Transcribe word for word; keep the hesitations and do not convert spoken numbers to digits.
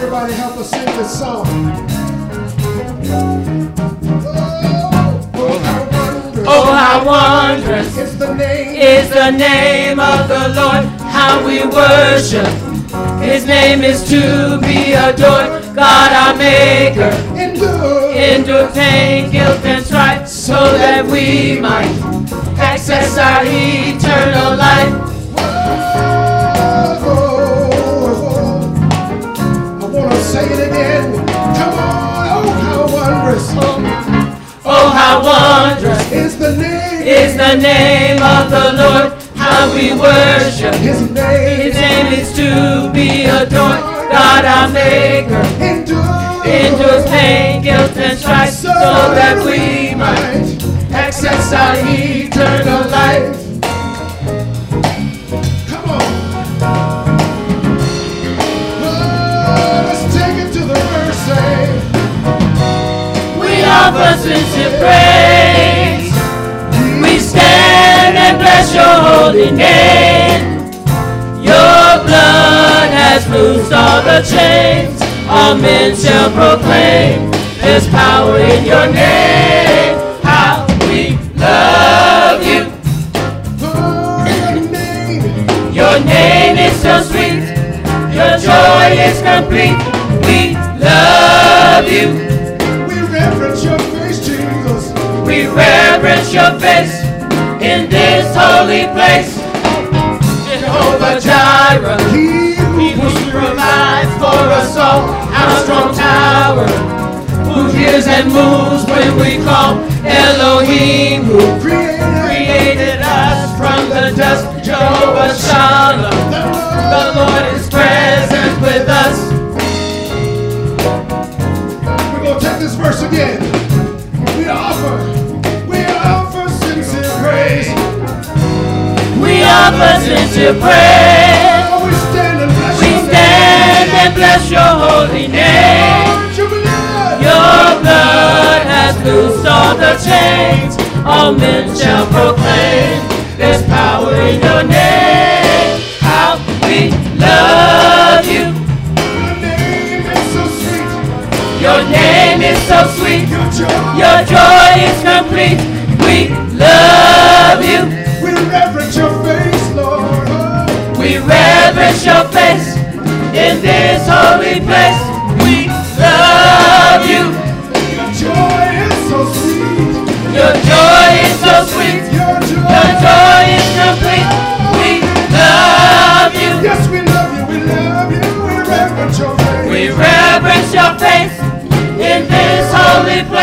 Everybody help us sing this song. Oh, how wondrous is the name, is the name of the Lord. How we worship. His name is to be adored. God our Maker, endure, endure pain, guilt, and strife, so that we might access our eternal life. Whoa, I want to say it again. Come on, oh how wondrous. Oh, how wondrous is the name, is the name of the Lord. How we worship. His name, His name is to be adored. God our Maker, endure, endures pain, guilt, and strife, so that we might access our eternal life. Come on. Oh, let's take it to the verse. Say, We offer sincere praise. We stand and bless your holy name. Your blood has loosed all the chains. All men shall proclaim there's power in your name. How we love you. oh, your name, Your name is so sweet. Your joy is complete. We love you. we reverence your face, Jesus. We reverence your face in this holy place. Jehovah Jireh, He He who provides for us all, our strong tower, who hears and moves when we call. Elohim, who created created us from the dust. Jehovah Shalom, the Lord is present with us. We're going to take this verse again. We offer, we offer sincere praise. We offer sincere praise. Oh, we stand and bless We your stand and bless your holy name. Lord, your blood. Your blood has loosed all the chains. All men shall proclaim there's power in your name. How we love you. Your name is so sweet. Your name is so sweet. Your joy, Your joy is complete. We love you. we reverence your face, Lord. Oh, We reverence your face in this holy place. We love you. your joy is so sweet. Your joy is so sweet. Your joy, Your joy is complete. We love you. yes, we love you, we love you. We reverence your face. We reverence your face in this holy place.